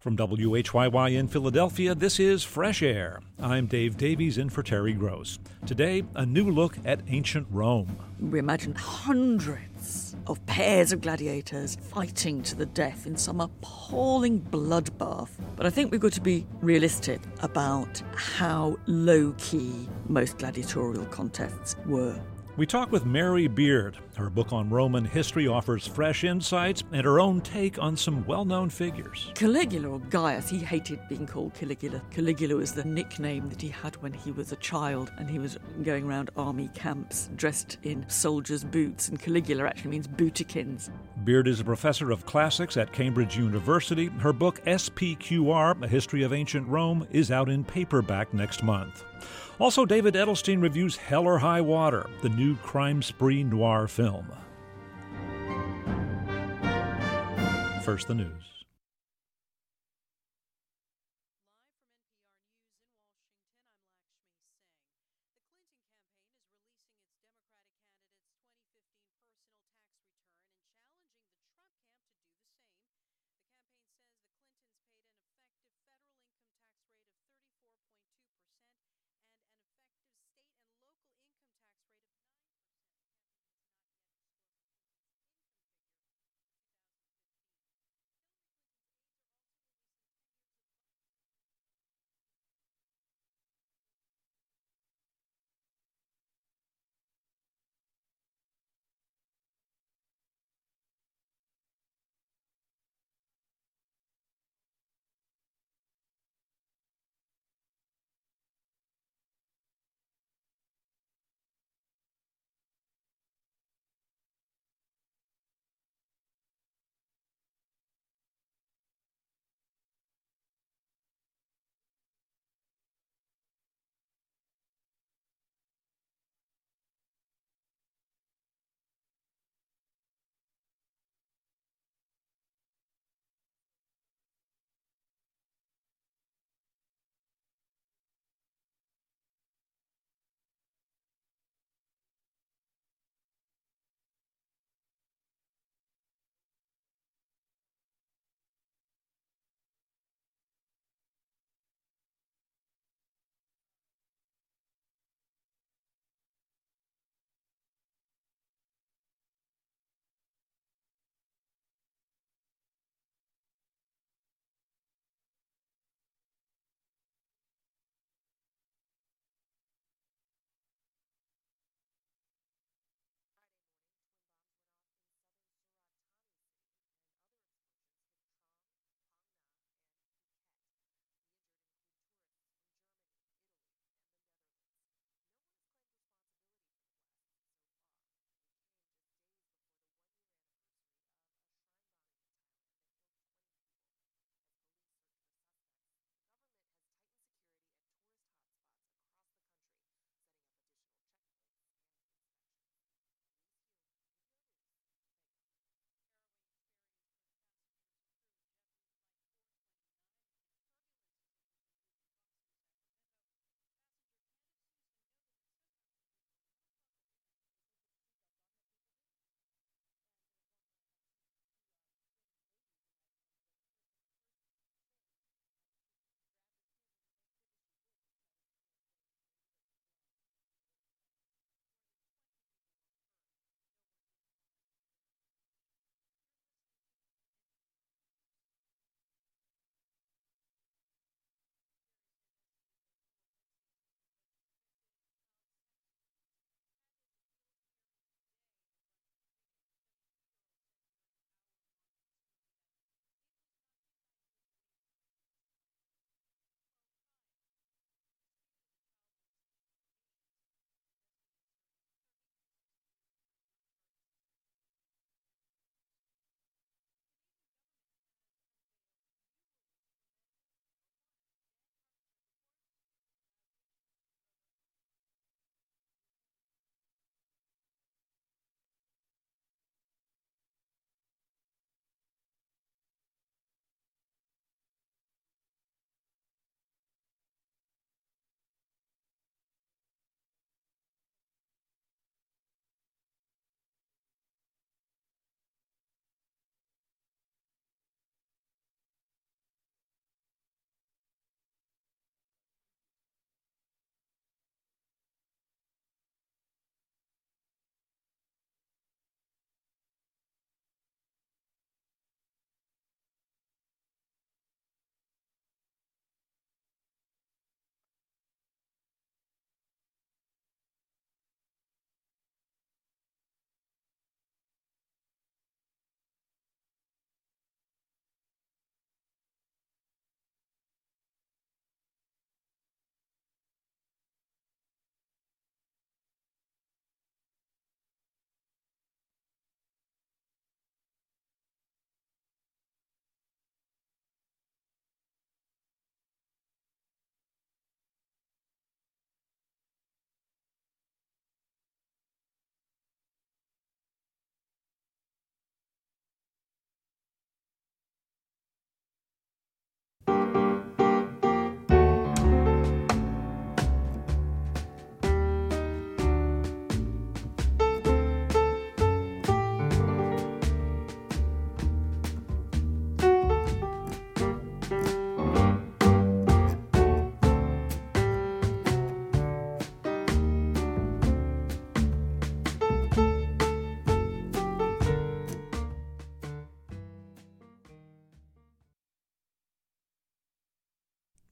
From WHYY in Philadelphia, this is Fresh Air. I'm Dave Davies in for Terry Gross. Today, a new look at ancient Rome. We imagine hundreds of pairs of gladiators fighting to the death in some appalling bloodbath. But I think we've got to be realistic about how low-key most gladiatorial contests were. We talk with Mary Beard. Her book on Roman history offers fresh insights and her own take on some well-known figures. Caligula, or Gaius, he hated being called Caligula. Caligula was the nickname that he had when he was a child and he was going around army camps dressed in soldiers' boots, and Caligula actually means bootikins. Beard is a professor of classics at Cambridge University. Her book, SPQR, A History of Ancient Rome, is out in paperback next month. Also, David Edelstein reviews Hell or High Water, the new crime spree noir film. First, the news.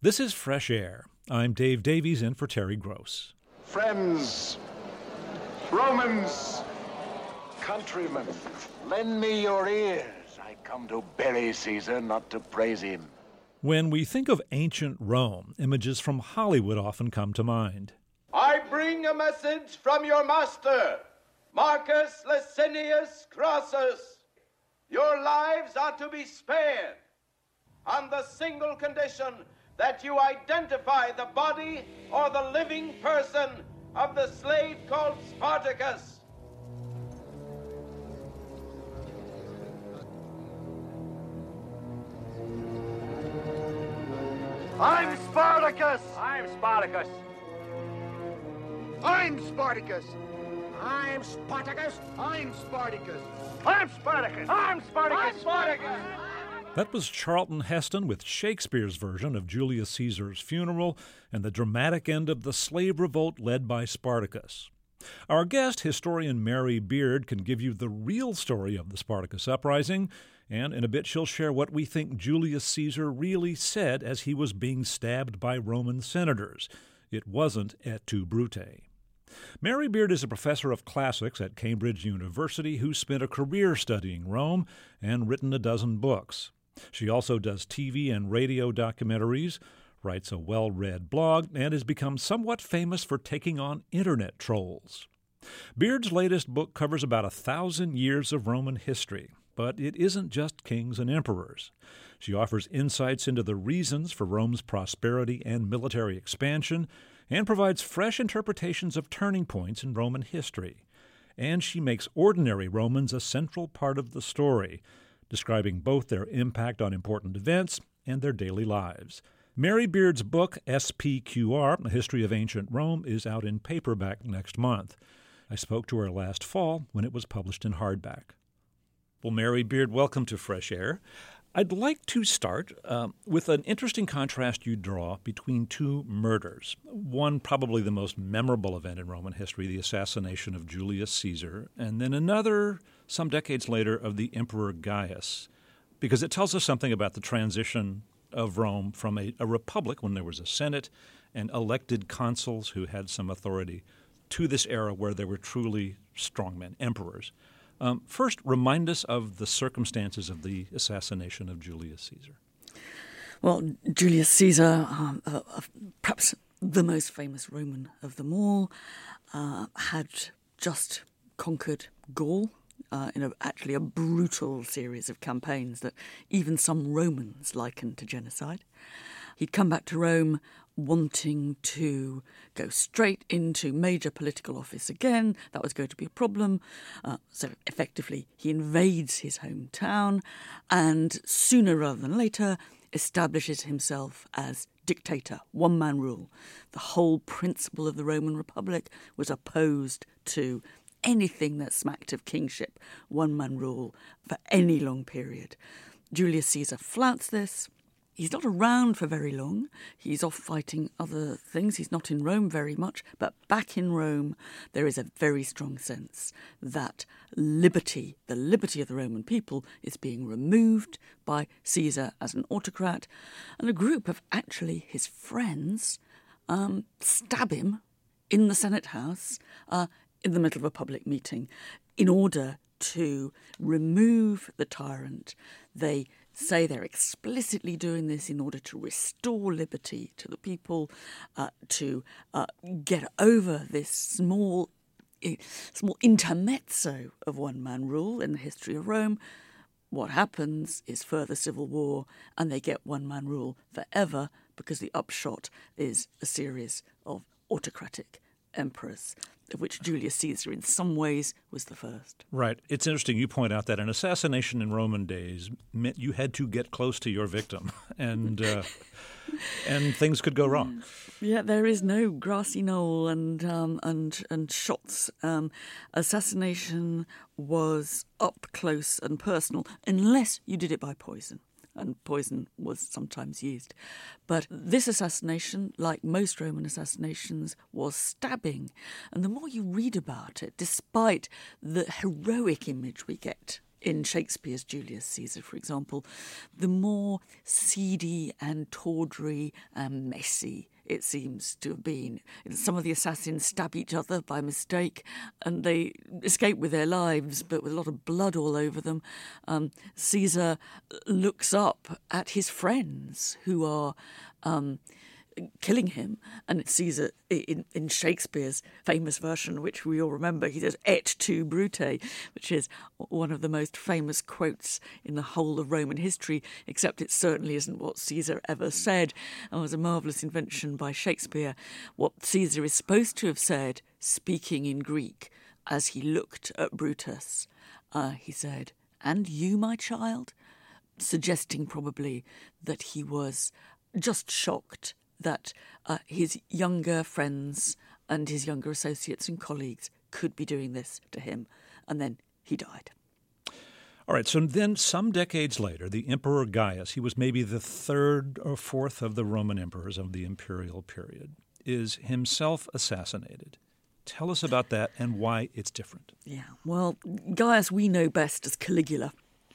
This is Fresh Air. I'm Dave Davies in for Terry Gross. Friends, Romans, countrymen, lend me your ears. I come to bury Caesar, not to praise him. When we think of ancient Rome, images from Hollywood often come to mind. I bring a message from your master, Marcus Licinius Crassus. Your lives are to be spared on the single condition that you identify the body or the living person of the slave called Spartacus. I'm Spartacus! I'm Spartacus. I'm Spartacus! I'm Spartacus. I'm Spartacus! I'm Spartacus. I'm Spartacus. I'm Spartacus! That was Charlton Heston with Shakespeare's version of Julius Caesar's funeral and the dramatic end of the slave revolt led by Spartacus. Our guest, historian Mary Beard, can give you the real story of the Spartacus uprising, and in a bit she'll share what we think Julius Caesar really said as he was being stabbed by Roman senators. It wasn't et tu, Brute. Mary Beard is a professor of classics at Cambridge University who spent a career studying Rome and written a dozen books. She also does TV and radio documentaries, writes a well-read blog, and has become somewhat famous for taking on internet trolls. Beard's latest book covers about 1,000 years of Roman history, but it isn't just kings and emperors. She offers insights into the reasons for Rome's prosperity and military expansion, and provides fresh interpretations of turning points in Roman history. And she makes ordinary Romans a central part of the story, describing both their impact on important events and their daily lives. Mary Beard's book, SPQR, A History of Ancient Rome, is out in paperback next month. I spoke to her last fall when it was published in hardback. Well, Mary Beard, welcome to Fresh Air. I'd like to start with an interesting contrast you draw between two murders. One, probably the most memorable event in Roman history, the assassination of Julius Caesar, and then another, some decades later, of the Emperor Gaius, because it tells us something about the transition of Rome from a republic, when there was a Senate and elected consuls who had some authority, to this era where there were truly strongmen, emperors. First, remind us of the circumstances of the assassination of Julius Caesar. Well, Julius Caesar, perhaps the most famous Roman of them all, had just conquered Gaul in actually a brutal series of campaigns that even some Romans likened to genocide. He'd come back to Rome wanting to go straight into major political office again. That was going to be a problem. So effectively, he invades his hometown and sooner rather than later establishes himself as dictator, one-man rule. The whole principle of the Roman Republic was opposed to anything that smacked of kingship, one-man rule, for any long period. Julius Caesar flouts this. He's not around for very long. He's off fighting other things. He's not in Rome very much. But back in Rome, there is a very strong sense that liberty, the liberty of the Roman people, is being removed by Caesar as an autocrat. And a group of actually his friends stab him in the Senate House in the middle of a public meeting in order to remove the tyrant. They say they're explicitly doing this in order to restore liberty to the people, to get over this small intermezzo of one-man rule in the history of Rome. What happens is further civil war, and they get one-man rule forever because the upshot is a series of autocratic emperors, of which Julius Caesar in some ways was the first. Right. It's interesting you point out that an assassination in Roman days meant you had to get close to your victim, and things could go wrong. Yeah, there is no grassy knoll and shots. Assassination was up close and personal, unless you did it by poison. And poison was sometimes used. But this assassination, like most Roman assassinations, was stabbing. And the more you read about it, despite the heroic image we get in Shakespeare's Julius Caesar, for example, the more seedy and tawdry and messy it seems to have been. Some of the assassins stab each other by mistake and they escape with their lives, but with a lot of blood all over them. Caesar looks up at his friends who are killing him, and it's Caesar in Shakespeare's famous version, which we all remember. He says "et tu, Brute," which is one of the most famous quotes in the whole of Roman history, except it certainly isn't what Caesar ever said. It was a marvellous invention by Shakespeare. What Caesar is supposed to have said, speaking in Greek, as he looked at Brutus, he said, "And you, my child?" suggesting probably that he was just shocked that his younger friends and his younger associates and colleagues could be doing this to him. And then he died. All right, so then some decades later, the Emperor Gaius, he was maybe the third or fourth of the Roman emperors of the imperial period, is himself assassinated. Tell us about that and why it's different. Yeah, well, Gaius we know best as Caligula.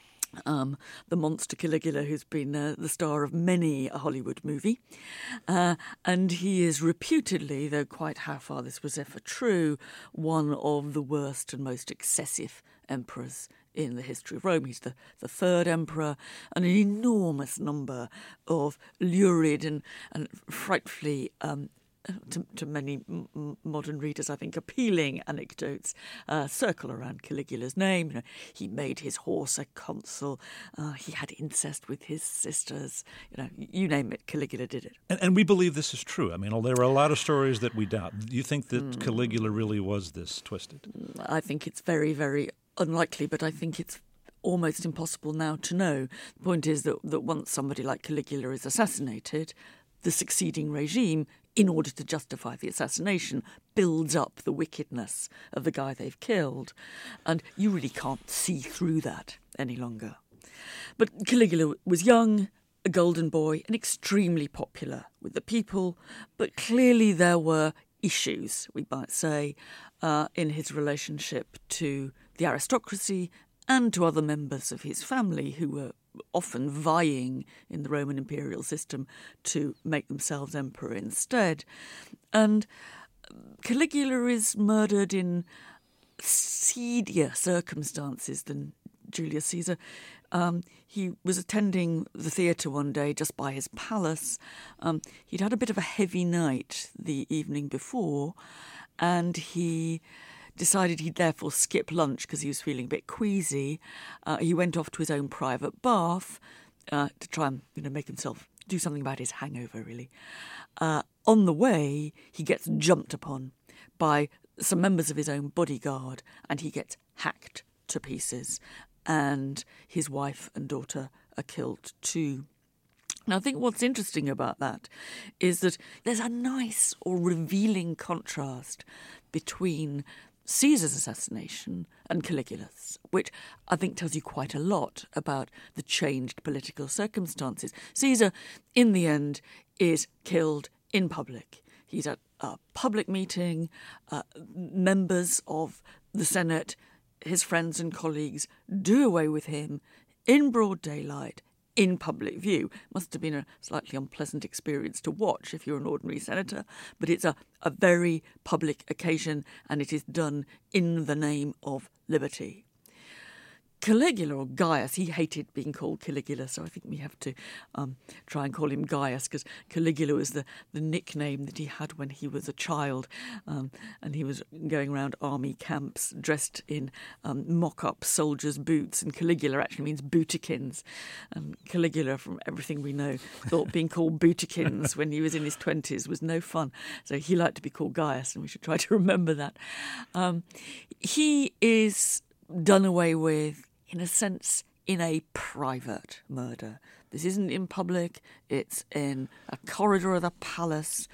The monster Caligula, who's been the star of many a Hollywood movie. And he is reputedly, though quite how far this was ever true, one of the worst and most excessive emperors in the history of Rome. He's the third emperor, and an enormous number of lurid and frightfully to many modern readers, I think, appealing anecdotes circle around Caligula's name. You know, he made his horse a consul. He had incest with his sisters. You know, you name it, Caligula did it. And we believe this is true. I mean, there are a lot of stories that we doubt. Do you think that Caligula really was this twisted? I think it's very, very unlikely, but I think it's almost impossible now to know. The point is that once somebody like Caligula is assassinated, the succeeding regime, in order to justify the assassination, builds up the wickedness of the guy they've killed. And you really can't see through that any longer. But Caligula was young, a golden boy, and extremely popular with the people. But clearly there were issues, we might say, in his relationship to the aristocracy and to other members of his family who were often vying in the Roman imperial system to make themselves emperor instead. And Caligula is murdered in seedier circumstances than Julius Caesar. He was attending the theatre one day just by his palace. He'd had a bit of a heavy night the evening before, and he decided he'd therefore skip lunch because he was feeling a bit queasy. He went off to his own private bath to try and make himself do something about his hangover, really. On the way, he gets jumped upon by some members of his own bodyguard and he gets hacked to pieces. And his wife and daughter are killed too. Now, I think what's interesting about that is that there's a nice or revealing contrast between Caesar's assassination and Caligula's, which I think tells you quite a lot about the changed political circumstances. Caesar, in the end, is killed in public. He's at a public meeting. Members of the Senate, his friends and colleagues, do away with him in broad daylight, in public view. Must have been a slightly unpleasant experience to watch if you're an ordinary senator, but it's a very public occasion and it is done in the name of liberty. Caligula, or Gaius, he hated being called Caligula, so I think we have to try and call him Gaius, because Caligula was the nickname that he had when he was a child, and he was going around army camps dressed in mock-up soldiers' boots, and Caligula actually means bootikins. And Caligula, from everything we know, thought being called bootikins when he was in his 20s was no fun, so he liked to be called Gaius, and we should try to remember that. He is done away with, in a sense, in a private murder. This isn't in public, it's in a corridor of the palace,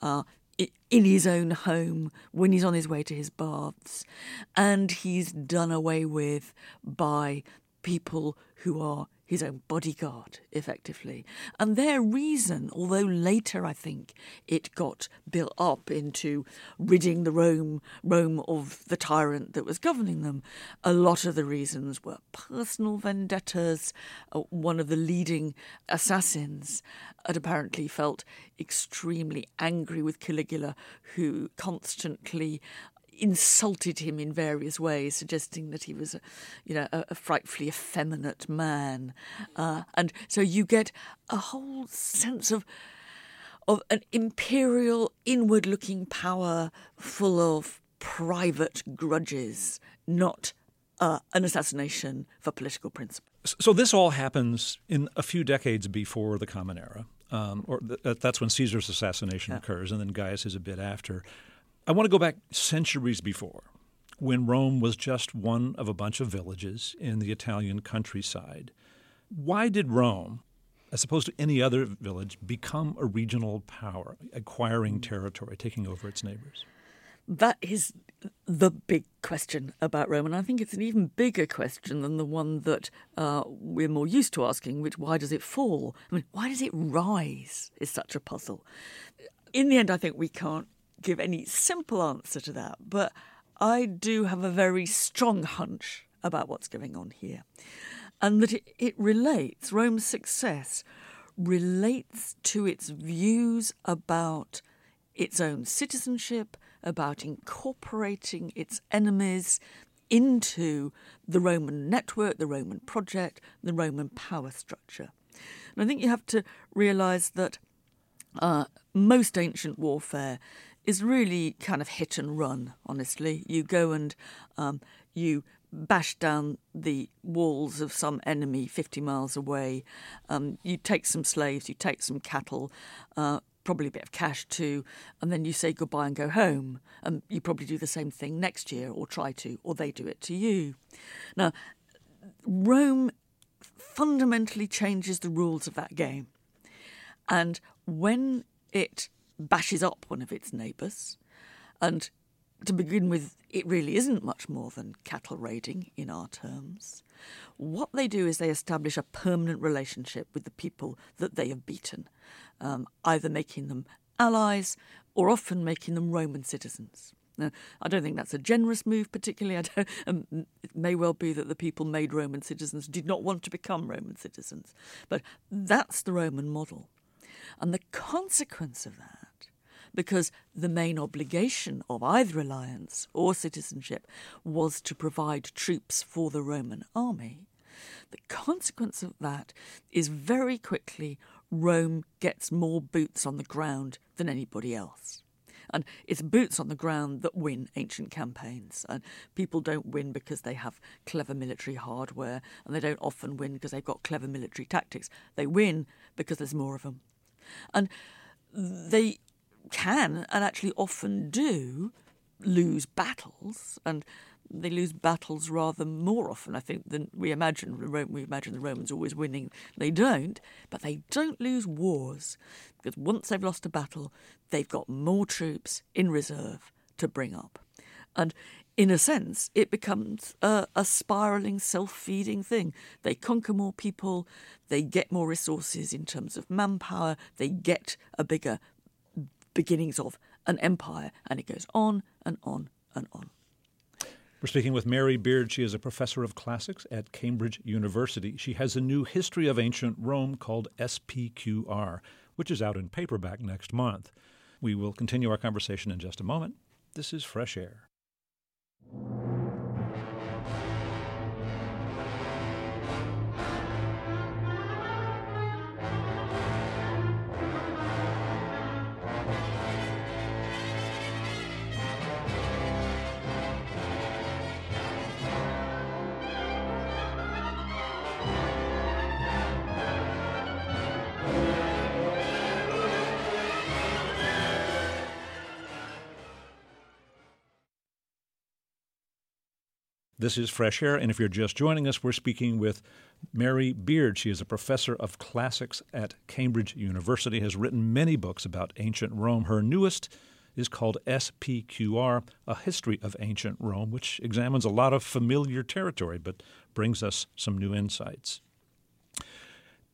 in his own home, when he's on his way to his baths, and he's done away with by people who are his own bodyguard, effectively. And their reason, although later I think it got built up into ridding the Rome of the tyrant that was governing them, a lot of the reasons were personal vendettas. One of the leading assassins had apparently felt extremely angry with Caligula, who constantly insulted him in various ways, suggesting that he was a frightfully effeminate man. And so you get a whole sense of an imperial, inward-looking power full of private grudges, not an assassination for political principle. So this all happens in a few decades before the Common Era, that's when Caesar's assassination occurs, and then Gaius is a bit after. I want to go back centuries before, when Rome was just one of a bunch of villages in the Italian countryside. Why did Rome, as opposed to any other village, become a regional power, acquiring territory, taking over its neighbors? That is the big question about Rome, and I think it's an even bigger question than the one that we're more used to asking, which why does it fall? I mean, why does it rise is such a puzzle. In the end, I think we can't give any simple answer to that, but I do have a very strong hunch about what's going on here, and that it relates, Rome's success relates to its views about its own citizenship, about incorporating its enemies into the Roman network, the Roman project, the Roman power structure. And I think you have to realise that most ancient warfare is really kind of hit and run, honestly. You go and you bash down the walls of some enemy 50 miles away. You take some slaves, you take some cattle, probably a bit of cash too, and then you say goodbye and go home. And you probably do the same thing next year, or try to, or they do it to you. Now, Rome fundamentally changes the rules of that game. And when it bashes up one of its neighbours, and to begin with, it really isn't much more than cattle raiding in our terms, what they do is they establish a permanent relationship with the people that they have beaten, either making them allies or often making them Roman citizens. Now, I don't think that's a generous move particularly. It may well be that the people made Roman citizens did not want to become Roman citizens, but that's the Roman model. And the consequence of that, because the main obligation of either alliance or citizenship was to provide troops for the Roman army, the consequence of that is very quickly Rome gets more boots on the ground than anybody else. And it's boots on the ground that win ancient campaigns. And people don't win because they have clever military hardware, and they don't often win because they've got clever military tactics. They win because there's more of them. And they can, and actually often do, lose battles, and they lose battles rather more often, I think, than we imagine. We imagine the Romans always winning. They don't, but they don't lose wars, because once they've lost a battle, they've got more troops in reserve to bring up. And in a sense, it becomes a spiralling, self-feeding thing. They conquer more people, they get more resources in terms of manpower, they get a bigger beginnings of an empire, and it goes on and on and on. We're speaking with Mary Beard. She is a professor of classics at Cambridge University. She has a new history of ancient Rome called SPQR, which is out in paperback next month. We will continue our conversation in just a moment. This is Fresh Air. This is Fresh Air, and if you're just joining us, we're speaking with Mary Beard. She is a professor of classics at Cambridge University, has written many books about ancient Rome. Her newest is called SPQR, A History of Ancient Rome, which examines a lot of familiar territory but brings us some new insights.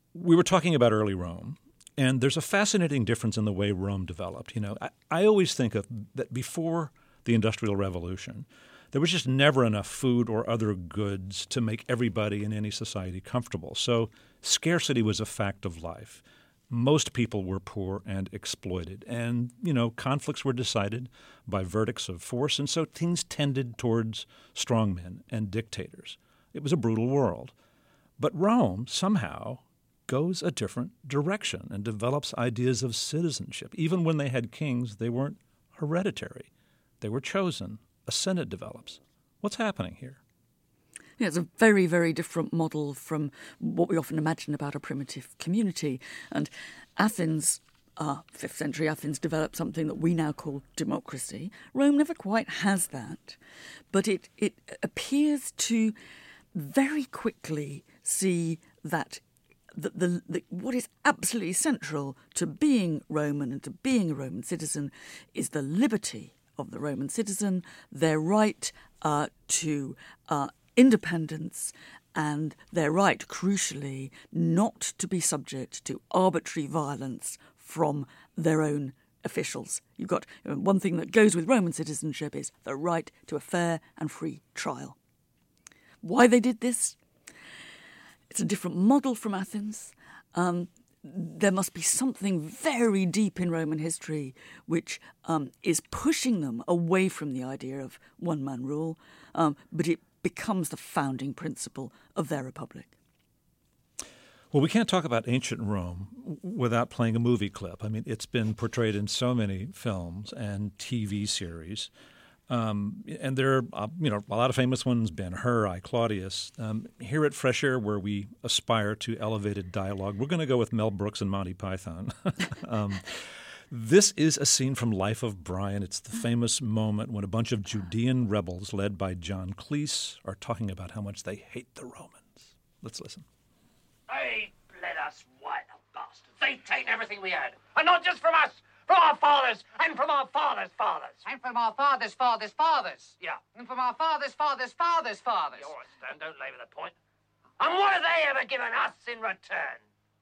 we were talking about early Rome, and there's a fascinating difference in the way Rome developed. I always think of that before the Industrial Revolution, there was just never enough food or other goods to make everybody in any society comfortable. So scarcity was a fact of life. Most people were poor and exploited. And, conflicts were decided by verdicts of force, and so things tended towards strongmen and dictators. It was a brutal world. But Rome somehow goes a different direction and develops ideas of citizenship. Even when they had kings, they weren't hereditary. They were chosen. A senate develops. What's happening here? Yeah, it's a very, very different model from what we often imagine about a primitive community. And Athens, 5th century Athens, developed something that we now call democracy. Rome never quite has that, but it appears to very quickly see that what is absolutely central to being Roman and to being a Roman citizen is the liberty of the Roman citizen, their right to independence, and their right, crucially, not to be subject to arbitrary violence from their own officials. You've got one thing that goes with Roman citizenship is the right to a fair and free trial. Why they did this? It's a different model from Athens. There must be something very deep in Roman history which is pushing them away from the idea of one-man rule, but it becomes the founding principle of their republic. Well, we can't talk about ancient Rome without playing a movie clip. I mean, it's been portrayed in so many films and TV series. And there are, a lot of famous ones, Ben-Hur, I, Claudius. Here at Fresh Air, where we aspire to elevated dialogue, we're going to go with Mel Brooks and Monty Python. This is a scene from Life of Brian. It's the famous moment when a bunch of Judean rebels led by John Cleese are talking about how much they hate the Romans. Let's listen. They bled us white, the bastards. They've taken everything we had. And not just from us. From our fathers, and from our fathers' fathers. And from our fathers' fathers' fathers. Yeah. And from our fathers' fathers' fathers' fathers. All right, Stan, don't labour the point. And what have they ever given us in return?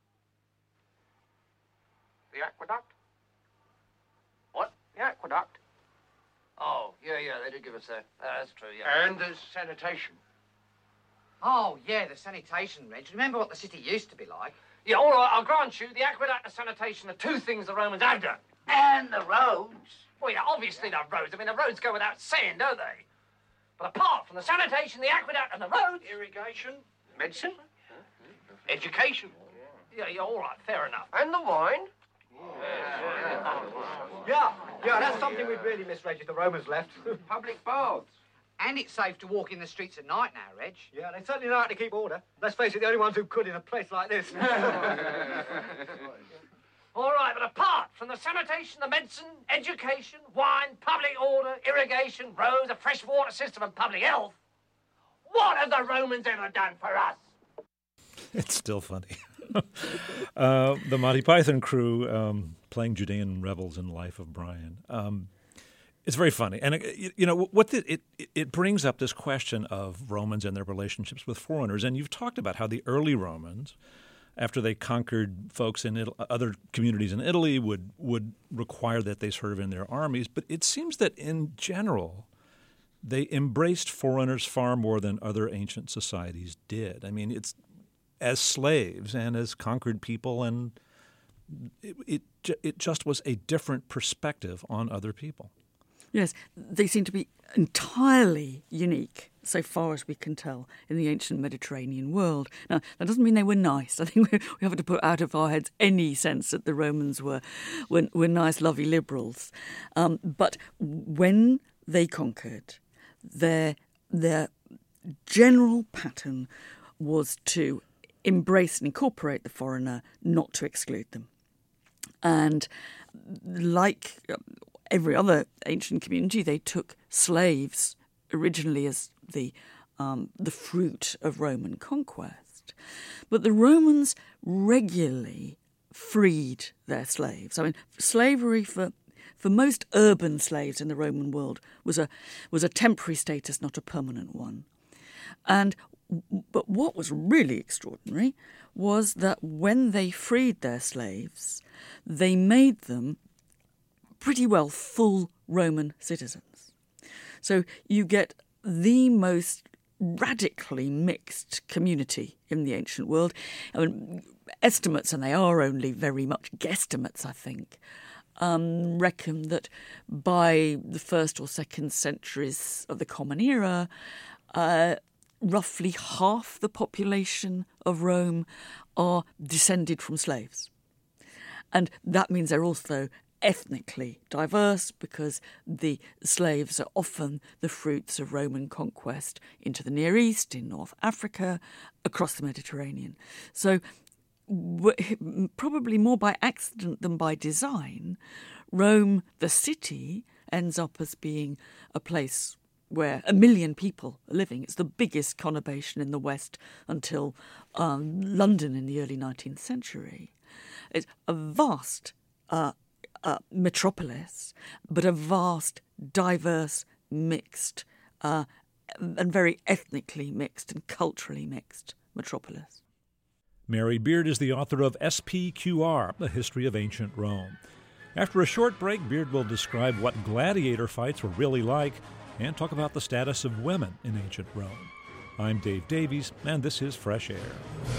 The aqueduct? What? The aqueduct. Oh, yeah, they did give us that. That's true, yeah. And the sanitation. Oh, yeah, the sanitation, Reg. Remember what the city used to be like? Yeah, all right, I'll grant you the aqueduct and sanitation are two things the Romans have done. And the roads. Well, yeah, obviously the roads. I mean, the roads go without saying, don't they? But apart from the sanitation, the aqueduct and the roads... Irrigation. Medicine. Education. Yeah, all right, fair enough. And the wine. Yeah, that's something we'd really miss, Reg, if the Romans left. Public baths. And it's safe to walk in the streets at night now, Reg. Yeah, they certainly know how to keep order. Let's face it, the only ones who could in a place like this. All right, but apart from the sanitation, the medicine, education, wine, public order, irrigation, roads, a fresh water system and public health, what have the Romans ever done for us? It's still funny. The Monty Python crew playing Judean rebels in Life of Brian. It's very funny. And, it brings up this question of Romans and their relationships with foreigners. And you've talked about how the early Romans, after they conquered folks in other communities in Italy, would require that they serve in their armies. But it seems that in general, they embraced foreigners far more than other ancient societies did. I mean, it's as slaves and as conquered people, and it just was a different perspective on other people. Yes, they seem to be entirely unique, so far as we can tell, in the ancient Mediterranean world. Now, that doesn't mean they were nice. I think we have to put out of our heads any sense that the Romans were nice, lovely liberals. But when they conquered, their general pattern was to embrace and incorporate the foreigner, not to exclude them. And like every other ancient community, they took slaves originally as the fruit of Roman conquest. But the Romans regularly freed their slaves. I mean, slavery for most urban slaves in the Roman world was a temporary status, not a permanent one. And But what was really extraordinary was that when they freed their slaves, they made them pretty well full Roman citizens. So you get the most radically mixed community in the ancient world. I mean, estimates, and they are only very much guesstimates, I think, reckon that by the 1st or 2nd centuries of the Common Era, roughly half the population of Rome are descended from slaves. And that means they're also ethnically diverse because the slaves are often the fruits of Roman conquest into the Near East, in North Africa, across the Mediterranean. So probably more by accident than by design, Rome, the city, ends up as being a place where 1 million people are living. It's the biggest conurbation in the West until London in the early 19th century. It's a vast metropolis, but a vast, diverse, mixed, and very ethnically mixed and culturally mixed metropolis. Mary Beard is the author of SPQR, A History of Ancient Rome. After a short break, Beard will describe what gladiator fights were really like and talk about the status of women in ancient Rome. I'm Dave Davies, and this is Fresh Air.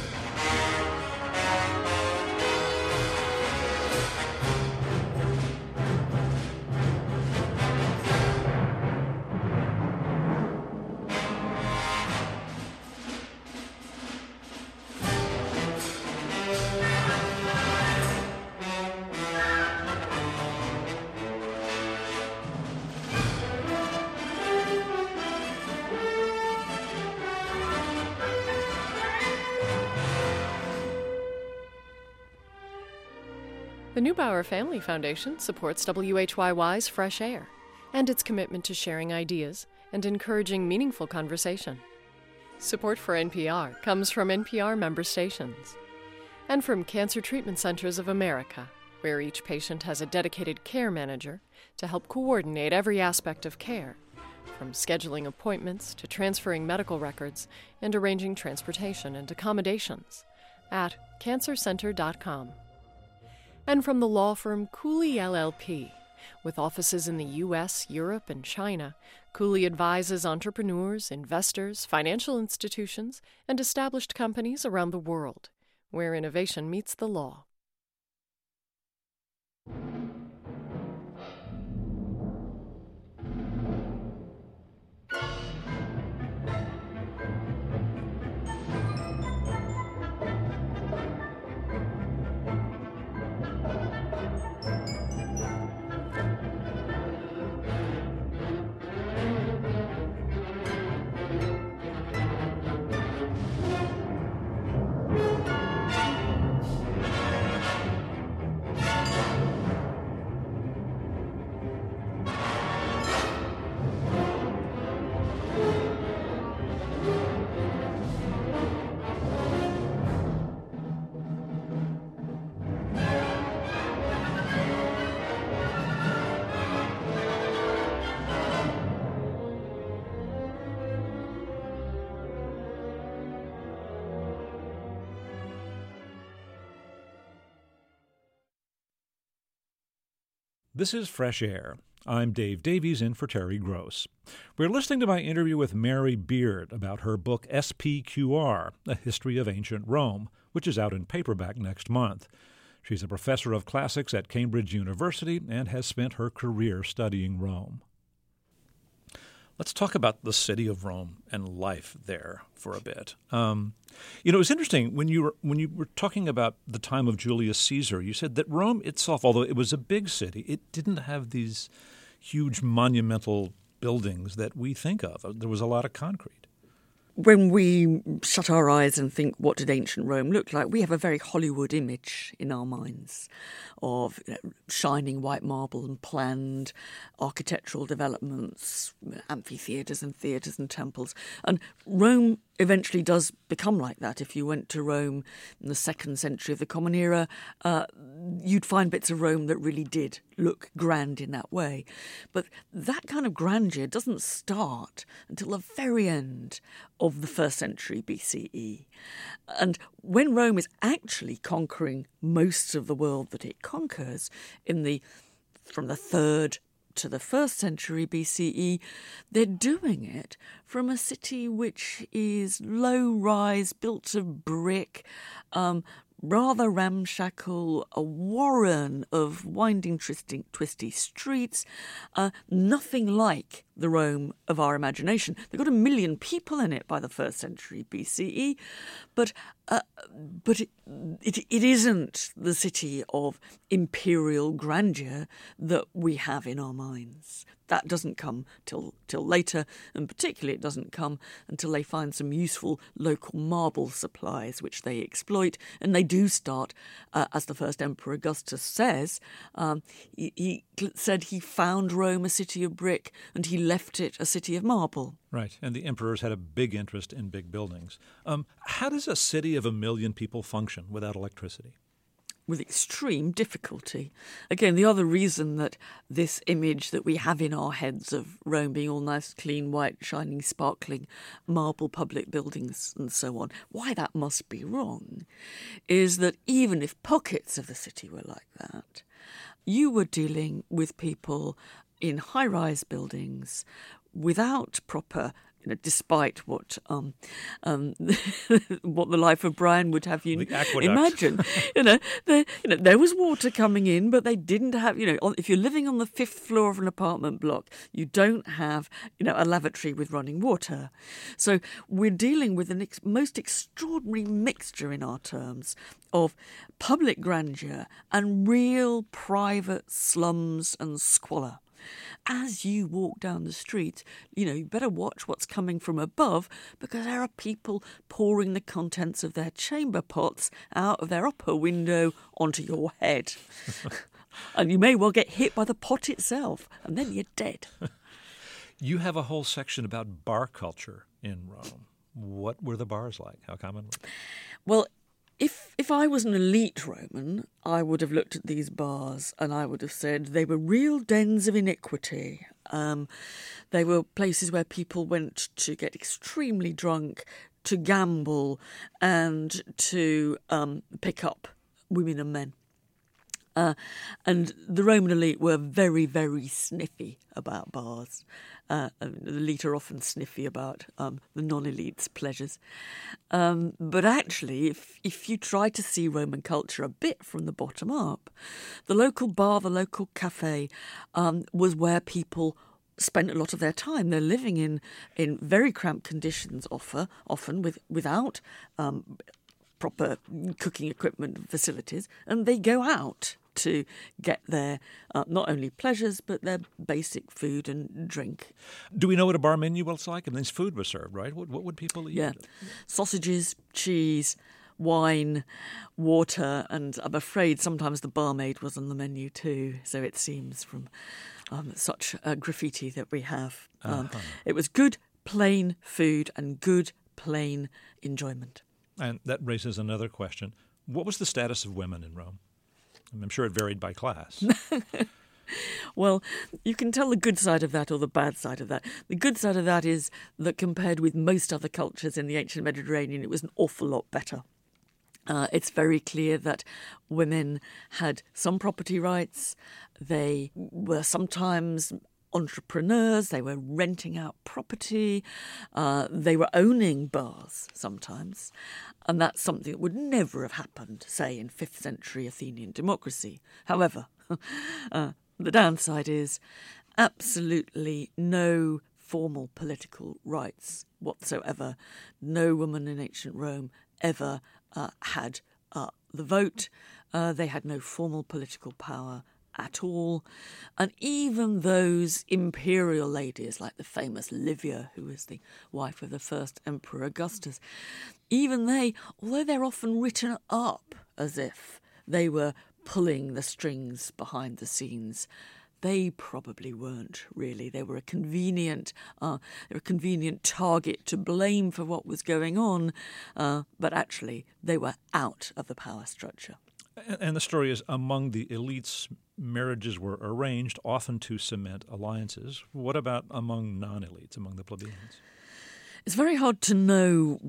The Neubauer Family Foundation supports WHYY's Fresh Air and its commitment to sharing ideas and encouraging meaningful conversation. Support for NPR comes from NPR member stations and from Cancer Treatment Centers of America, where each patient has a dedicated care manager to help coordinate every aspect of care, from scheduling appointments to transferring medical records and arranging transportation and accommodations at cancercenter.com. And from the law firm Cooley LLP. With offices in the U.S., Europe, and China, Cooley advises entrepreneurs, investors, financial institutions, and established companies around the world, where innovation meets the law. This is Fresh Air. I'm Dave Davies, in for Terry Gross. We're listening to my interview with Mary Beard about her book SPQR, A History of Ancient Rome, which is out in paperback next month. She's a professor of classics at Cambridge University and has spent her career studying Rome. Let's talk about the city of Rome and life there for a bit. It's interesting when you were talking about the time of Julius Caesar. You said that Rome itself, although it was a big city, it didn't have these huge monumental buildings that we think of. There was a lot of concrete. When we shut our eyes and think, what did ancient Rome look like, we have a very Hollywood image in our minds of shining white marble and planned architectural developments, amphitheatres and theatres and temples. And Rome eventually does become like that. If you went to Rome in the 2nd century of the Common Era, you'd find bits of Rome that really did look grand in that way. But that kind of grandeur doesn't start until the very end of the 1st century BCE. And when Rome is actually conquering most of the world that it conquers from the 3rd to the 1st century BCE, they're doing it from a city which is low-rise, built of brick, rather ramshackle, a warren of winding, twisty streets, nothing like the Rome of our imagination. They've got 1 million people in it by the 1st century BCE, but it isn't the city of imperial grandeur that we have in our minds. That doesn't come till later, and particularly it doesn't come until they find some useful local marble supplies, which they exploit, and they do start, as the first Emperor Augustus says, he said he found Rome a city of brick, and he left it a city of marble. Right, and the emperors had a big interest in big buildings. How does a city of 1 million people function without electricity? With extreme difficulty. Again, the other reason that this image that we have in our heads of Rome being all nice, clean, white, shining, sparkling, marble public buildings and so on, why that must be wrong, is that even if pockets of the city were like that, you were dealing with people in high-rise buildings without proper, despite what what the life of Brian would have you imagine. There was water coming in, but they didn't have, if you're living on the 5th floor of an apartment block, you don't have, a lavatory with running water. So we're dealing with the most extraordinary mixture in our terms of public grandeur and real private slums and squalor. As you walk down the street, you better watch what's coming from above, because there are people pouring the contents of their chamber pots out of their upper window onto your head. And you may well get hit by the pot itself, and then you're dead. You have a whole section about bar culture in Rome. What were the bars like? How common were they? Well, If I was an elite Roman, I would have looked at these bars and I would have said they were real dens of iniquity. They were places where people went to get extremely drunk, to gamble, and to pick up women and men. And the Roman elite were very, very sniffy about bars. The elite are often sniffy about the non-elite's pleasures. But actually, if you try to see Roman culture a bit from the bottom up, the local bar, the local cafe, was where people spent a lot of their time. They're living in very cramped conditions, often without proper cooking equipment and facilities, and they go out to get their not only pleasures but their basic food and drink. Do we know what a bar menu was like? And this food was served, right? What would people eat? Yeah, sausages, cheese, wine, water, and I'm afraid sometimes the barmaid was on the menu too, so it seems from such graffiti that we have. It was good, plain food and good, plain enjoyment. And that raises another question. What was the status of women in Rome? I'm sure it varied by class. Well, you can tell the good side of that or the bad side of that. The good side of that is that compared with most other cultures in the ancient Mediterranean, it was an awful lot better. It's very clear that women had some property rights. They were sometimes entrepreneurs. They were renting out property. They were owning bars sometimes. And that's something that would never have happened, say, in 5th century Athenian democracy. However, the downside is absolutely no formal political rights whatsoever. No woman in ancient Rome ever had the vote. They had no formal political power at all. And even those imperial ladies, like the famous Livia, who was the wife of the first Emperor Augustus, even they, although they're often written up as if they were pulling the strings behind the scenes, they probably weren't really. They were a convenient target to blame for what was going on, but actually they were out of the power structure. And the story is, among the elites, marriages were arranged, often to cement alliances. What about among non-elites, among the plebeians? It's very hard to know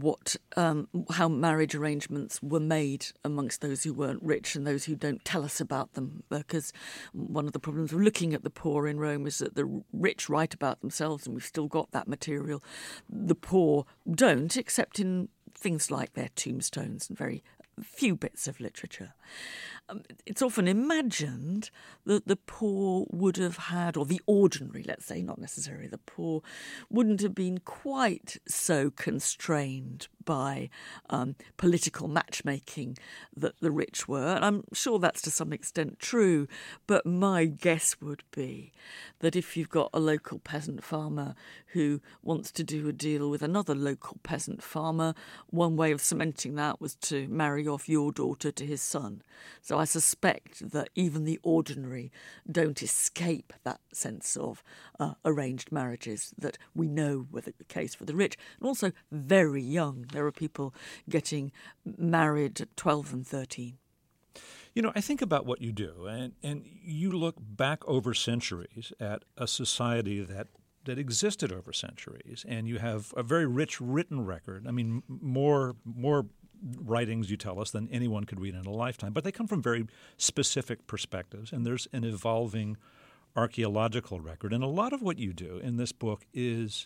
how marriage arrangements were made amongst those who weren't rich and those who don't tell us about them, because one of the problems of looking at the poor in Rome is that the rich write about themselves, and we've still got that material. The poor don't, except in things like their tombstones and very few bits of literature. It's often imagined that the poor would have had, or the ordinary, let's say, not necessarily the poor, wouldn't have been quite so constrained by political matchmaking that the rich were. And I'm sure that's to some extent true, but my guess would be that if you've got a local peasant farmer who wants to do a deal with another local peasant farmer, one way of cementing that was to marry off your daughter to his son. So I suspect that even the ordinary don't escape that sense of arranged marriages that we know were the case for the rich, and also very young. There are people getting married at 12 and 13. You know, I think about what you do, and you look back over centuries at a society that existed over centuries, and you have a very rich written record. I mean, more writings, you tell us, than anyone could read in a lifetime. But they come from very specific perspectives, and there's an evolving archaeological record. And a lot of what you do in this book is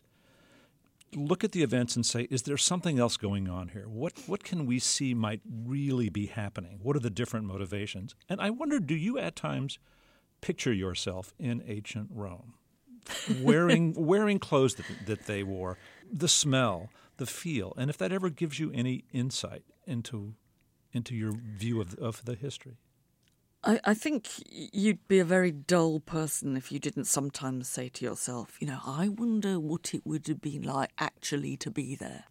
look at the events and say, is there something else going on here? What can we see might really be happening? What are the different motivations? And I wonder, do you at times picture yourself in ancient Rome, wearing clothes that they wore, the smell, the feel, and if that ever gives you any insight into your view of the history? I think you'd be a very dull person if you didn't sometimes say to yourself, I wonder what it would have been like actually to be there.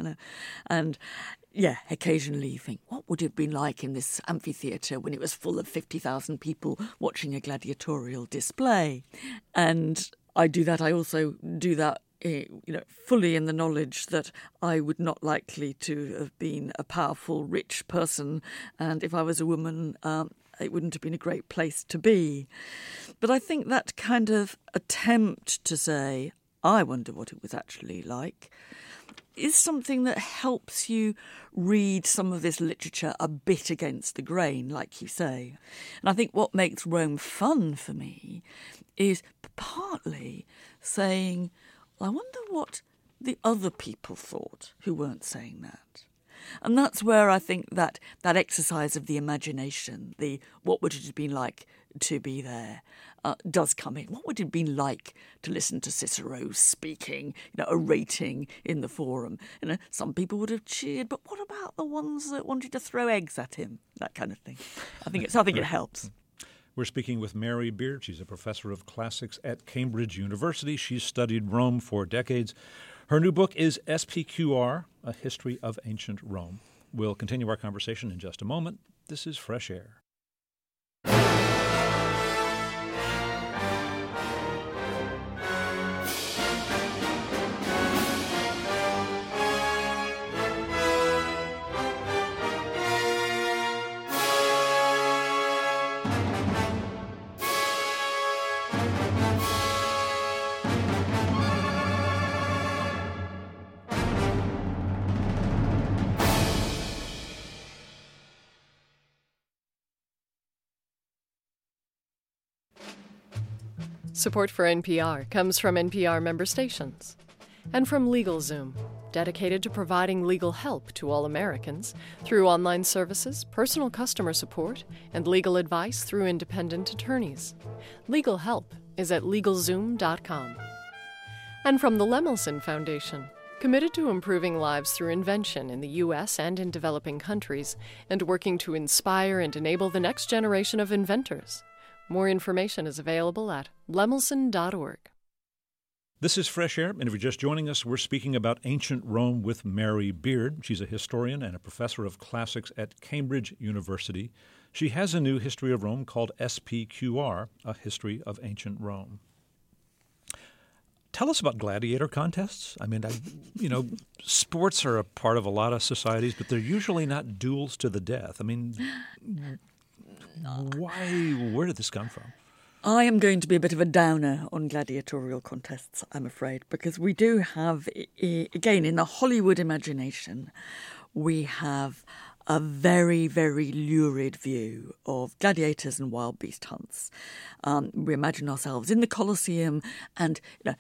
And yeah, occasionally you think, what would it have been like in this amphitheatre when it was full of 50,000 people watching a gladiatorial display? And I do that. I also do that fully in the knowledge that I would not likely to have been a powerful, rich person, and if I was a woman, it wouldn't have been a great place to be. But I think that kind of attempt to say, I wonder what it was actually like, is something that helps you read some of this literature a bit against the grain, like you say. And I think what makes Rome fun for me is partly saying, I wonder what the other people thought who weren't saying that. And that's where I think that exercise of the imagination, the what would it have been like to be there, does come in. What would it have been like to listen to Cicero speaking, orating in the Forum? Some people would have cheered, but what about the ones that wanted to throw eggs at him? That kind of thing. I think it helps. We're speaking with Mary Beard. She's a professor of classics at Cambridge University. She's studied Rome for decades. Her new book is SPQR, A History of Ancient Rome. We'll continue our conversation in just a moment. This is Fresh Air. Support for NPR comes from NPR member stations and from LegalZoom, dedicated to providing legal help to all Americans through online services, personal customer support, and legal advice through independent attorneys. Legal help is at LegalZoom.com. And from the Lemelson Foundation, committed to improving lives through invention in the U.S. and in developing countries, and working to inspire and enable the next generation of inventors. More information is available at lemelson.org. This is Fresh Air, and if you're just joining us, we're speaking about ancient Rome with Mary Beard. She's a historian and a professor of classics at Cambridge University. She has a new history of Rome called SPQR, A History of Ancient Rome. Tell us about gladiator contests. I mean, sports are a part of a lot of societies, but they're usually not duels to the death. I mean, where did this come from? I am going to be a bit of a downer on gladiatorial contests, I'm afraid, because we do have, again, in the Hollywood imagination, we have a very, very lurid view of gladiators and wild beast hunts. We imagine ourselves in the Colosseum and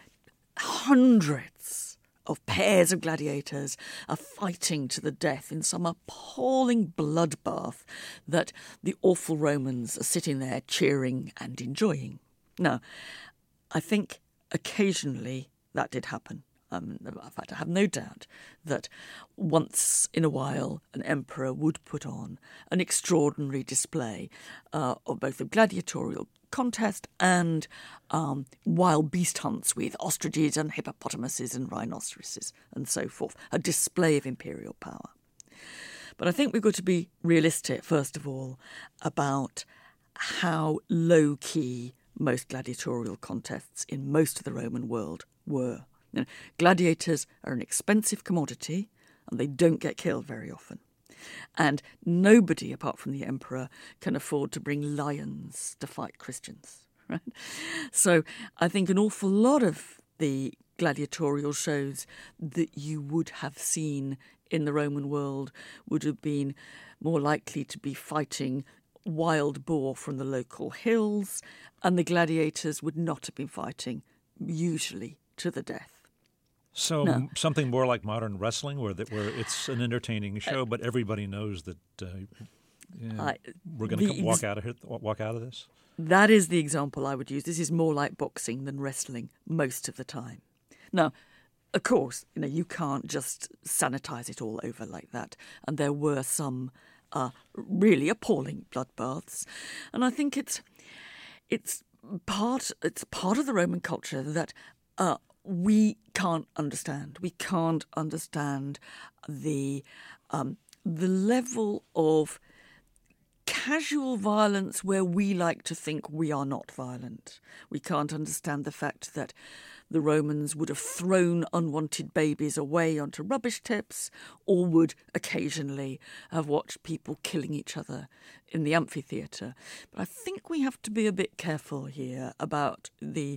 hundreds of pairs of gladiators are fighting to the death in some appalling bloodbath that the awful Romans are sitting there cheering and enjoying. Now, I think occasionally that did happen. In fact, I have no doubt that once in a while an emperor would put on an extraordinary display of both a gladiatorial contest and wild beast hunts with ostriches and hippopotamuses and rhinoceroses and so forth, a display of imperial power. But I think we've got to be realistic, first of all, about how low-key most gladiatorial contests in most of the Roman world were. Gladiators are an expensive commodity and they don't get killed very often. And nobody, apart from the emperor, can afford to bring lions to fight Christians. Right? So I think an awful lot of the gladiatorial shows that you would have seen in the Roman world would have been more likely to be fighting wild boar from the local hills, and the gladiators would not have been fighting, usually, to the death. So something more like modern wrestling, where it's an entertaining show, but everybody knows that we're going to walk out of this. That is the example I would use. This is more like boxing than wrestling most of the time. Now, of course, you can't just sanitize it all over like that, and there were some really appalling bloodbaths, and I think it's part of the Roman culture that. We can't understand. We can't understand the level of casual violence where we like to think we are not violent. We can't understand the fact that the Romans would have thrown unwanted babies away onto rubbish tips or would occasionally have watched people killing each other in the amphitheatre. But I think we have to be a bit careful here about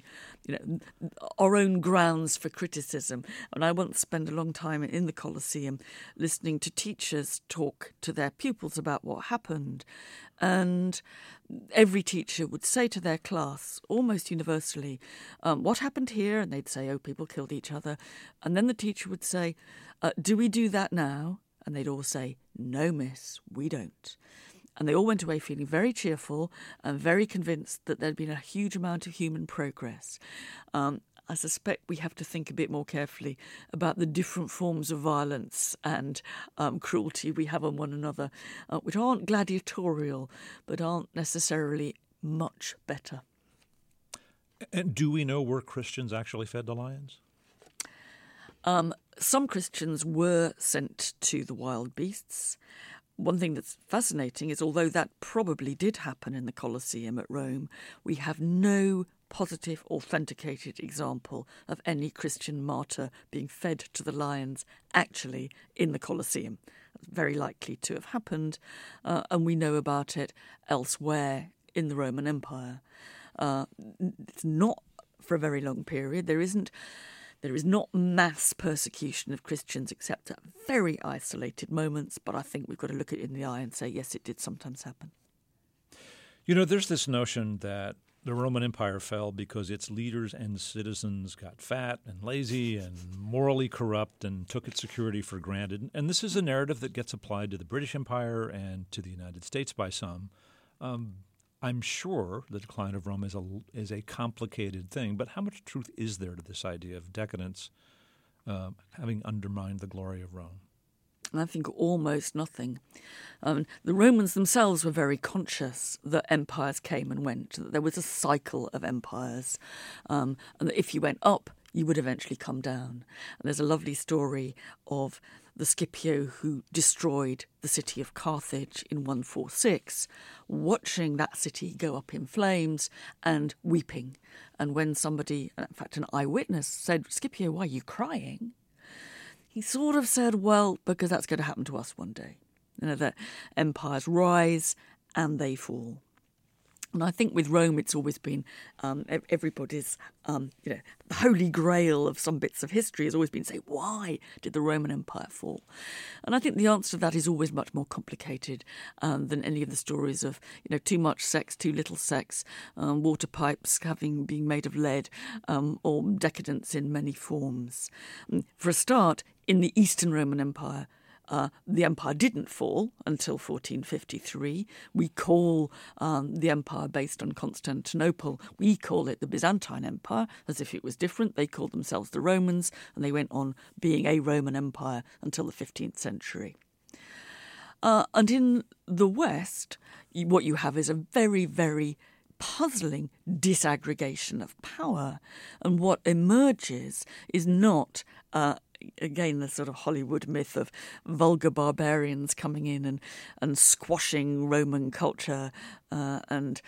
our own grounds for criticism. And I once spent a long time in the Colosseum listening to teachers talk to their pupils about what happened. And every teacher would say to their class, almost universally, what happened here? And they'd say, people killed each other. And then the teacher would say, do we do that now? And they'd all say, no, miss, we don't. And they all went away feeling very cheerful and very convinced that there'd been a huge amount of human progress. I suspect we have to think a bit more carefully about the different forms of violence and cruelty we have on one another, which aren't gladiatorial, but aren't necessarily much better. And do we know where Christians actually fed the lions? Some Christians were sent to the wild beasts. One thing that's fascinating is, although that probably did happen in the Colosseum at Rome, we have no positive, authenticated example of any Christian martyr being fed to the lions actually in the Colosseum. That's very likely to have happened, and we know about it elsewhere in the Roman Empire. It's not for a very long period. There is not mass persecution of Christians except at very isolated moments, but I think we've got to look it in the eye and say, yes, it did sometimes happen. There's this notion that the Roman Empire fell because its leaders and citizens got fat and lazy and morally corrupt and took its security for granted. And this is a narrative that gets applied to the British Empire and to the United States by some. I'm sure the decline of Rome is a complicated thing, but how much truth is there to this idea of decadence having undermined the glory of Rome? I think almost nothing. The Romans themselves were very conscious that empires came and went, that there was a cycle of empires, and that if you went up, you would eventually come down. And there's a lovely story of the Scipio who destroyed the city of Carthage in 146, watching that city go up in flames and weeping. And when somebody, in fact an eyewitness, said, "Scipio, why are you crying?" he sort of said, well, because that's going to happen to us one day. You know, that empires rise and they fall. And I think with Rome, it's always been everybody's, the holy grail of some bits of history has always been to say, why did the Roman Empire fall? And I think the answer to that is always much more complicated than any of the stories of, too much sex, too little sex, water pipes being made of lead, or decadence in many forms. For a start, in the Eastern Roman Empire, the empire didn't fall until 1453. We call the empire based on Constantinople, we call it the Byzantine Empire, as if it was different. They called themselves the Romans, and they went on being a Roman Empire until the 15th century. And in the West, what you have is a very, very puzzling disaggregation of power. And what emerges is not again, the sort of Hollywood myth of vulgar barbarians coming in and squashing Roman culture and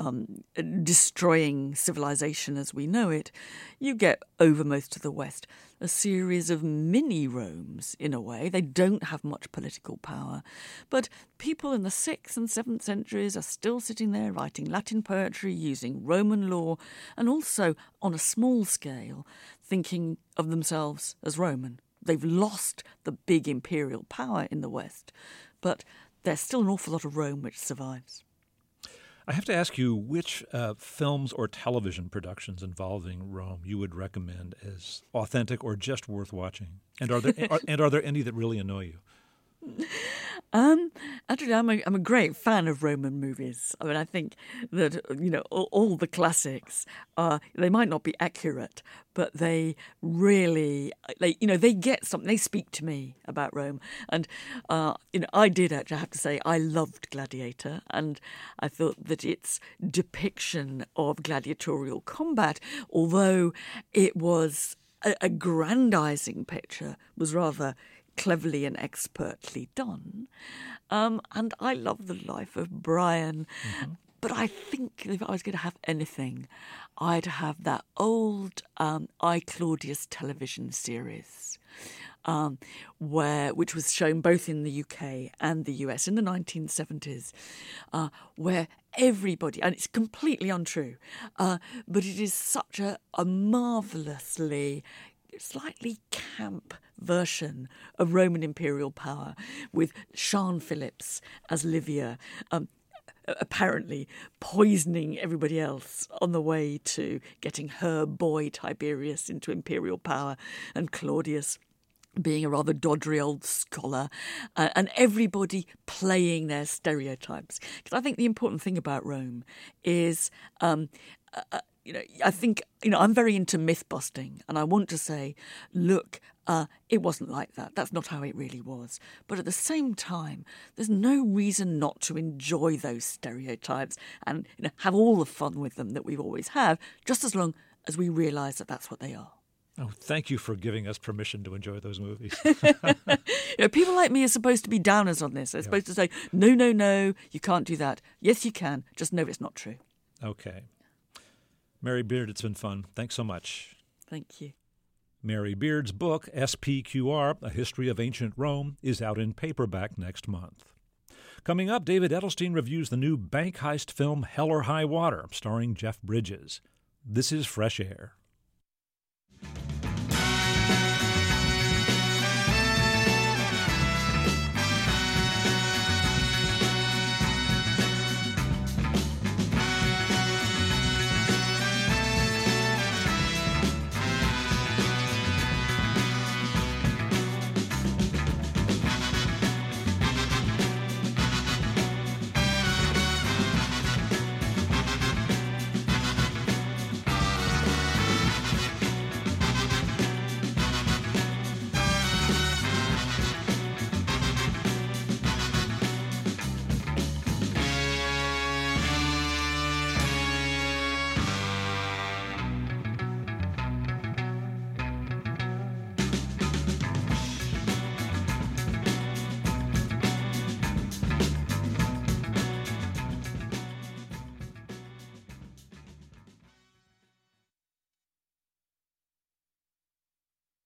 destroying civilization as we know it. You get, over most of the West, a series of mini-Romes, in a way. They don't have much political power. But people in the 6th and 7th centuries are still sitting there writing Latin poetry, using Roman law, and also, on a small scale, thinking of themselves as Roman. They've lost the big imperial power in the West, but there's still an awful lot of Rome which survives. I have to ask you which films or television productions involving Rome you would recommend as authentic or just worth watching, and are there any that really annoy you? Actually, I'm a great fan of Roman movies. I mean, I think that all the classics they might not be accurate, but they really they get something. They speak to me about Rome, and I did actually have to say I loved Gladiator, and I thought that its depiction of gladiatorial combat, although it was a aggrandizing picture, was rather cleverly and expertly done. And I love the life of Brian. Mm-hmm. But I think if I was going to have anything, I'd have that old I, Claudius television series, which was shown both in the UK and the US in the 1970s, where everybody, and it's completely untrue, but it is such a marvellously, slightly camp version of Roman imperial power, with Sian Phillips as Livia, apparently poisoning everybody else on the way to getting her boy Tiberius into imperial power, and Claudius being a rather doddery old scholar, and everybody playing their stereotypes. Because I think the important thing about Rome is I think, I'm very into myth busting, and I want to say, look, it wasn't like that. That's not how it really was. But at the same time, there's no reason not to enjoy those stereotypes and have all the fun with them that we always have, just as long as we realise that that's what they are. Oh, thank you for giving us permission to enjoy those movies. People like me are supposed to be downers on this. They're supposed to say, no, you can't do that. Yes, you can. Just know it's not true. Okay. Mary Beard, it's been fun. Thanks so much. Thank you. Mary Beard's book, SPQR, A History of Ancient Rome, is out in paperback next month. Coming up, David Edelstein reviews the new bank heist film Hell or High Water, starring Jeff Bridges. This is Fresh Air.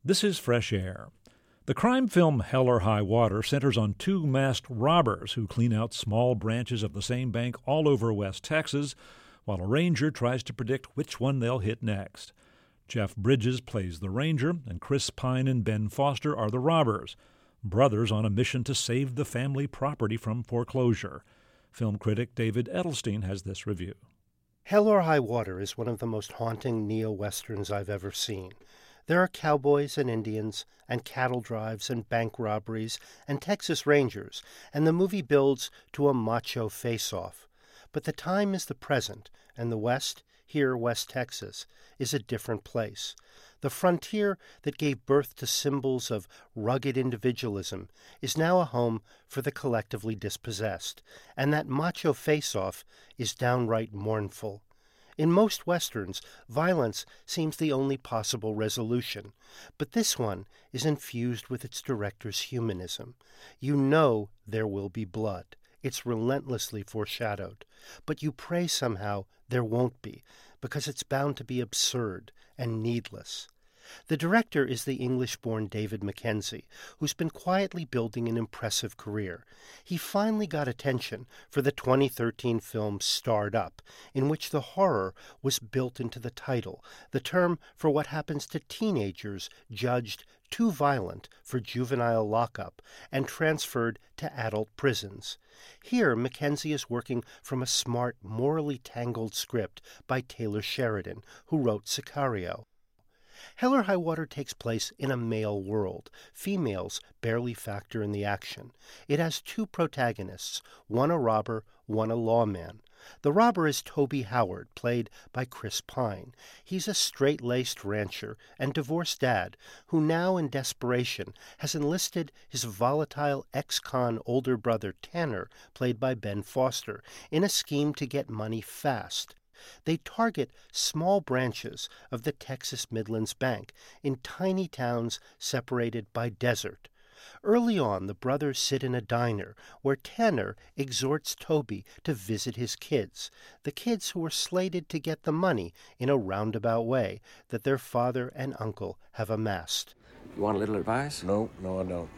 This is Fresh Air. The crime film Hell or High Water centers on two masked robbers who clean out small branches of the same bank all over West Texas, while a ranger tries to predict which one they'll hit next. Jeff Bridges plays the ranger, and Chris Pine and Ben Foster are the robbers, brothers on a mission to save the family property from foreclosure. Film critic David Edelstein has this review. Hell or High Water is one of the most haunting neo-westerns I've ever seen. There are cowboys and Indians, and cattle drives and bank robberies and Texas Rangers, and the movie builds to a macho face-off. But the time is the present, and the West, here West Texas, is a different place. The frontier that gave birth to symbols of rugged individualism is now a home for the collectively dispossessed, and that macho face-off is downright mournful. In most Westerns, violence seems the only possible resolution, but this one is infused with its director's humanism. You know there will be blood. It's relentlessly foreshadowed, but you pray somehow there won't be, because it's bound to be absurd and needless. The director is the English-born David Mackenzie, who's been quietly building an impressive career. He finally got attention for the 2013 film Starred Up, in which the horror was built into the title, the term for what happens to teenagers judged too violent for juvenile lockup and transferred to adult prisons. Here, Mackenzie is working from a smart, morally tangled script by Taylor Sheridan, who wrote Sicario. Hell or High Water takes place in a male world. Females barely factor in the action. It has two protagonists, one a robber, one a lawman. The robber is Toby Howard, played by Chris Pine. He's a straight-laced rancher and divorced dad who now, in desperation, has enlisted his volatile ex-con older brother Tanner, played by Ben Foster, in a scheme to get money fast. They target small branches of the Texas Midlands Bank in tiny towns separated by desert. Early on, the brothers sit in a diner where Tanner exhorts Toby to visit his kids, the kids who are slated to get the money in a roundabout way that their father and uncle have amassed. You want a little advice? No, I don't.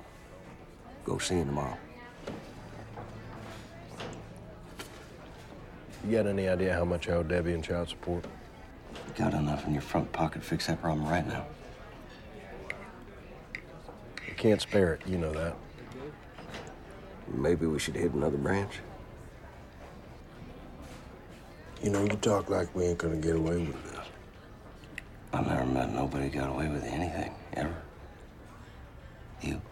Go see him tomorrow. You got any idea how much I owe Debbie in child support? You got enough in your front pocket to fix that problem right now. You can't spare it, you know that. Maybe we should hit another branch. You know, you talk like we ain't gonna get away with this. I've never met nobody who got away with anything, ever. You?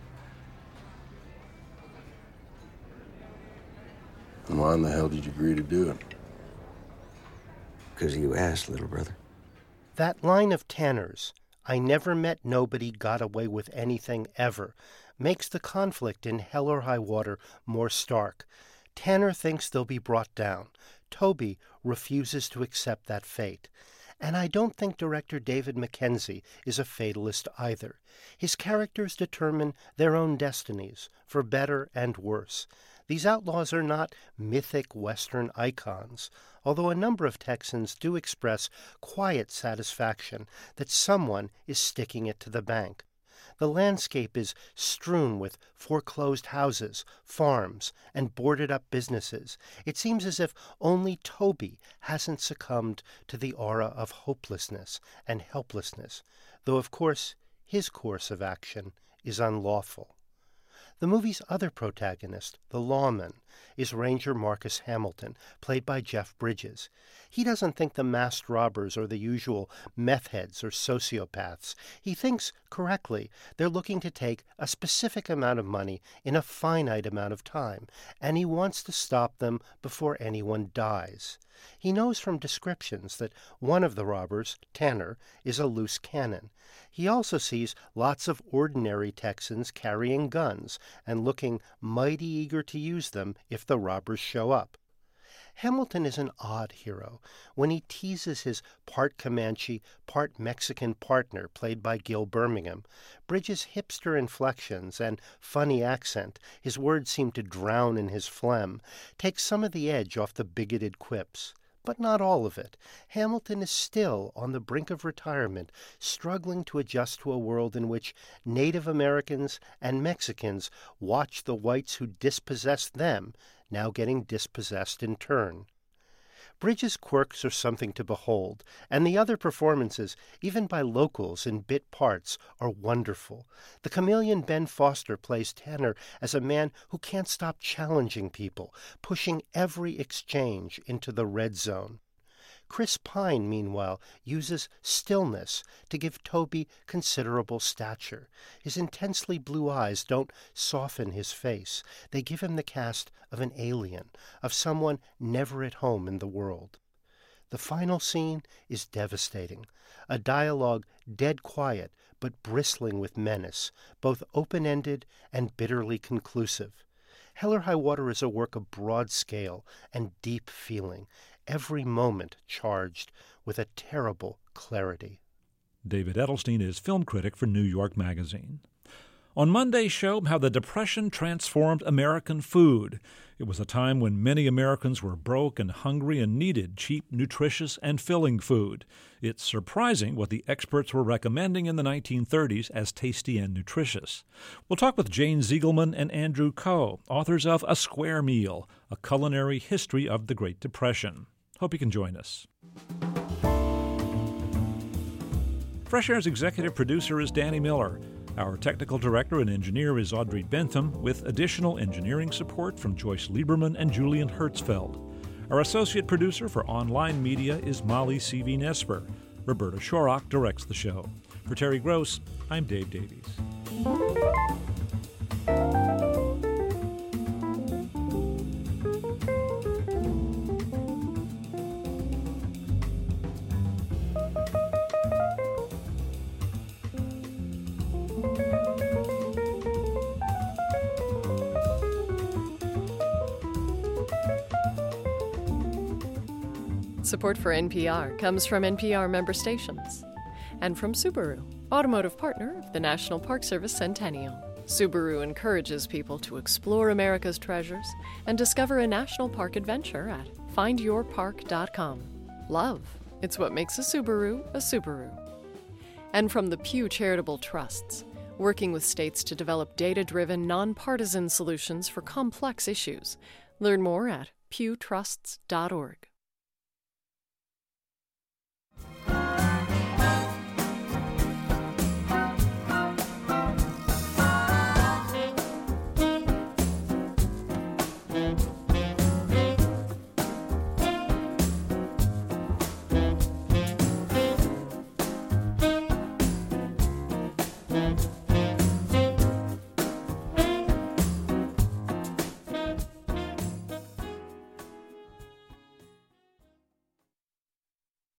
And why in the hell did you agree to do it? 'Cause you asked, little brother. That line of Tanner's, "I never met nobody got away with anything ever," makes the conflict in Hell or High Water more stark. Tanner thinks they'll be brought down. Toby refuses to accept that fate. And I don't think director David Mackenzie is a fatalist either. His characters determine their own destinies, for better and worse. These outlaws are not mythic Western icons, although a number of Texans do express quiet satisfaction that someone is sticking it to the bank. The landscape is strewn with foreclosed houses, farms, and boarded-up businesses. It seems as if only Toby hasn't succumbed to the aura of hopelessness and helplessness, though, of course, his course of action is unlawful. The movie's other protagonist, the lawman, is Ranger Marcus Hamilton, played by Jeff Bridges. He doesn't think the masked robbers are the usual meth heads or sociopaths. He thinks, correctly, they're looking to take a specific amount of money in a finite amount of time, and he wants to stop them before anyone dies. He knows from descriptions that one of the robbers, Tanner, is a loose cannon. He also sees lots of ordinary Texans carrying guns and looking mighty eager to use them if the robbers show up. Hamilton is an odd hero. When he teases his part Comanche, part Mexican partner, played by Gil Birmingham, Bridges' hipster inflections and funny accent, his words seem to drown in his phlegm, take some of the edge off the bigoted quips. But not all of it. Hamilton is still on the brink of retirement, struggling to adjust to a world in which Native Americans and Mexicans watch the whites who dispossessed them now getting dispossessed in turn. Bridges' quirks are something to behold, and the other performances, even by locals in bit parts, are wonderful. The chameleon Ben Foster plays tenor as a man who can't stop challenging people, pushing every exchange into the red zone. Chris Pine, meanwhile, uses stillness to give Toby considerable stature. His intensely blue eyes don't soften his face. They give him the cast of an alien, of someone never at home in the world. The final scene is devastating, a dialogue dead quiet but bristling with menace, both open-ended and bitterly conclusive. Hell or High Water is a work of broad scale and deep feeling, every moment charged with a terrible clarity. David Edelstein is film critic for New York Magazine. On Monday's show, how the Depression transformed American food. It was a time when many Americans were broke and hungry and needed cheap, nutritious, and filling food. It's surprising what the experts were recommending in the 1930s as tasty and nutritious. We'll talk with Jane Ziegelman and Andrew Coe, authors of A Square Meal, A Culinary History of the Great Depression. Hope you can join us. Fresh Air's executive producer is Danny Miller. Our technical director and engineer is Audrey Bentham, with additional engineering support from Joyce Lieberman and Julian Hertzfeld. Our associate producer for online media is Molly C.V. Nesper. Roberta Shorrock directs the show. For Terry Gross, I'm Dave Davies. Support for NPR comes from NPR member stations and from Subaru, automotive partner of the National Park Service Centennial. Subaru encourages people to explore America's treasures and discover a national park adventure at findyourpark.com. Love, it's what makes a Subaru a Subaru. And from the Pew Charitable Trusts, working with states to develop data-driven, nonpartisan solutions for complex issues. Learn more at pewtrusts.org.